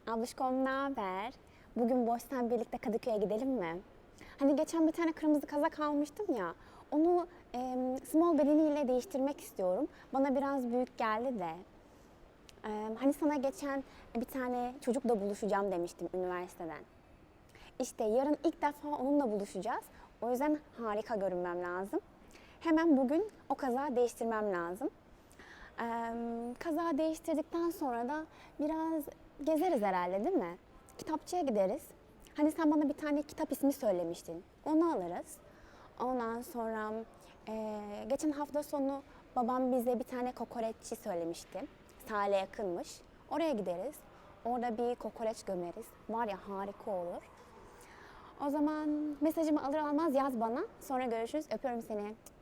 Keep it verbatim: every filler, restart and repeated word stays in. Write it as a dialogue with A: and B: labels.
A: Abluşkom ne haber? Bugün boşsan birlikte Kadıköy'e gidelim mi? Hani geçen bir tane kırmızı kazak almıştım ya. Onu e, small bedeniyle değiştirmek istiyorum. Bana biraz büyük geldi de. E, hani sana geçen bir tane çocukla buluşacağım demiştim üniversiteden. İşte yarın ilk defa onunla buluşacağız. O yüzden harika görünmem lazım. Hemen bugün o kazağı değiştirmem lazım. Ee, kazağı değiştirdikten sonra da biraz gezeriz herhalde, değil mi? Kitapçıya gideriz. Hani sen bana bir tane kitap ismi söylemiştin. Onu alırız. Ondan sonra e, geçen hafta sonu babam bize bir tane kokoreççi söylemişti. Sahile yakınmış. Oraya gideriz. Orada bir kokoreç gömeriz. Var ya, harika olur. O zaman mesajımı alır almaz yaz bana. Sonra görüşürüz. Öpüyorum seni.